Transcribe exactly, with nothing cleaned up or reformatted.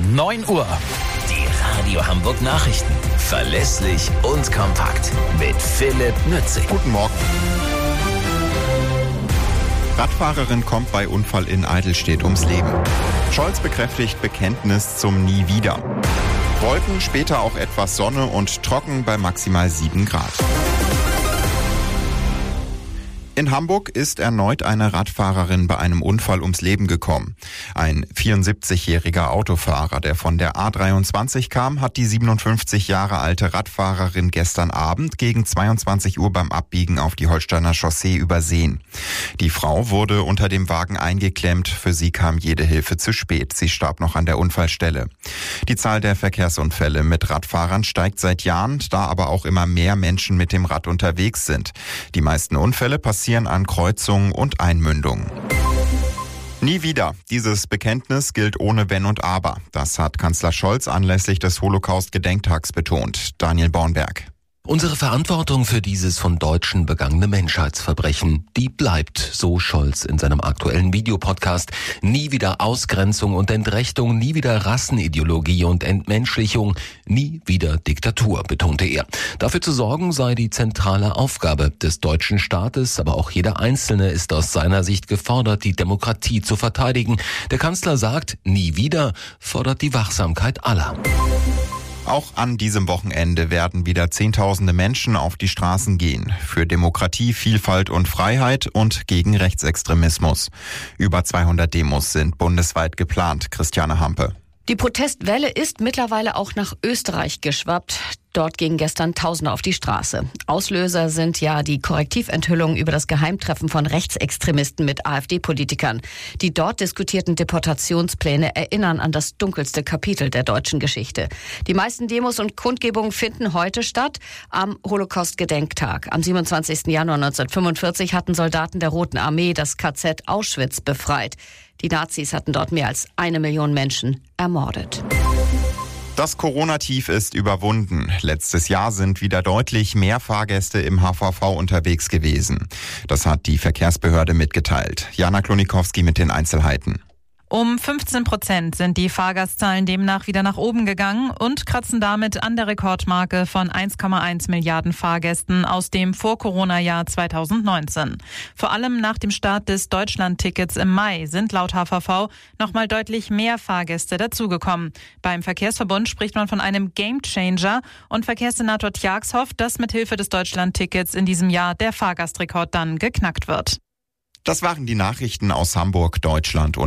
neun Uhr. Die Radio Hamburg Nachrichten. Verlässlich und kompakt. Mit Philipp Nützig. Guten Morgen. Radfahrerin kommt bei Unfall in Eidelstedt ums Leben. Scholz bekräftigt Bekenntnis zum Nie wieder. Wolken, später auch etwas Sonne und trocken bei maximal sieben Grad. In Hamburg ist erneut eine Radfahrerin bei einem Unfall ums Leben gekommen. Ein vierundsiebzigjähriger Autofahrer, der von der A dreiundzwanzig kam, hat die siebenundfünfzig Jahre alte Radfahrerin gestern Abend gegen zweiundzwanzig Uhr beim Abbiegen auf die Holsteiner Chaussee übersehen. Die Frau wurde unter dem Wagen eingeklemmt. Für sie kam jede Hilfe zu spät. Sie starb noch an der Unfallstelle. Die Zahl der Verkehrsunfälle mit Radfahrern steigt seit Jahren, da aber auch immer mehr Menschen mit dem Rad unterwegs sind. Die meisten Unfälle passieren an Kreuzungen und Einmündungen. Nie wieder. Dieses Bekenntnis gilt ohne Wenn und Aber. Das hat Kanzler Scholz anlässlich des Holocaust-Gedenktags betont. Daniel Bornberg. Unsere Verantwortung für dieses von Deutschen begangene Menschheitsverbrechen, die bleibt, so Scholz in seinem aktuellen Videopodcast. Nie wieder Ausgrenzung und Entrechtung, nie wieder Rassenideologie und Entmenschlichung, nie wieder Diktatur, betonte er. Dafür zu sorgen sei die zentrale Aufgabe des deutschen Staates, aber auch jeder Einzelne ist aus seiner Sicht gefordert, die Demokratie zu verteidigen. Der Kanzler sagt, nie wieder, fordert die Wachsamkeit aller. Auch an diesem Wochenende werden wieder Zehntausende Menschen auf die Straßen gehen. Für Demokratie, Vielfalt und Freiheit und gegen Rechtsextremismus. Über zweihundert Demos sind bundesweit geplant. Christiane Hampe. Die Protestwelle ist mittlerweile auch nach Österreich geschwappt. Dort gingen gestern Tausende auf die Straße. Auslöser sind ja die Korrektiventhüllungen über das Geheimtreffen von Rechtsextremisten mit AfD-Politikern. Die dort diskutierten Deportationspläne erinnern an das dunkelste Kapitel der deutschen Geschichte. Die meisten Demos und Kundgebungen finden heute statt, am Holocaust-Gedenktag. Am siebenundzwanzigsten Januar neunzehnhundertfünfundvierzig hatten Soldaten der Roten Armee das K Z Auschwitz befreit. Die Nazis hatten dort mehr als eine Million Menschen ermordet. Das Corona-Tief ist überwunden. Letztes Jahr sind wieder deutlich mehr Fahrgäste im H V V unterwegs gewesen. Das hat die Verkehrsbehörde mitgeteilt. Jana Klonikowski mit den Einzelheiten. Um fünfzehn Prozent sind die Fahrgastzahlen demnach wieder nach oben gegangen und kratzen damit an der Rekordmarke von eins Komma eins Milliarden Fahrgästen aus dem Vor-Corona-Jahr zweitausendneunzehn. Vor allem nach dem Start des Deutschland-Tickets im Mai sind laut H V V nochmal deutlich mehr Fahrgäste dazugekommen. Beim Verkehrsverbund spricht man von einem Gamechanger und Verkehrssenator Tjax hofft, dass mithilfe des Deutschland-Tickets in diesem Jahr der Fahrgastrekord dann geknackt wird. Das waren die Nachrichten aus Hamburg, Deutschland und